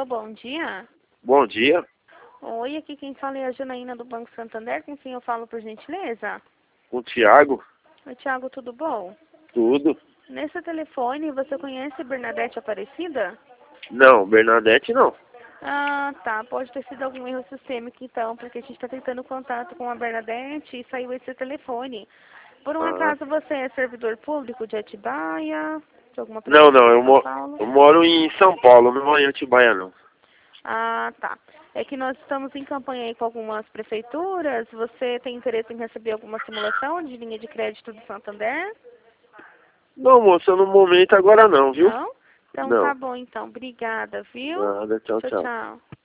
Alô, bom dia. Bom dia, Oi, aqui quem fala é a Janaína do Banco Santander, com quem eu falo por gentileza? com o Thiago, Oi, Thiago, tudo bom? tudo. Nesse telefone, você conhece Bernadette Aparecida? Não, Bernadette não. Ah, tá. Pode ter sido algum erro sistêmico, então, porque a gente está tentando contato com a Bernadette e saiu esse telefone. Por um Ah, acaso, você é servidor público de Atibaia, de alguma não, prefeitura não, de São Paulo? eu moro em São Paulo, não moro em Atibaia não. Ah, tá. É que nós estamos em campanha aí com algumas prefeituras. Você tem interesse em receber alguma simulação de linha de crédito do Santander? Não, moça, no momento agora não, viu? Não? Então tá Não. bom, então. Obrigada, viu? Nada, tchau, Tchau, tchau. tchau.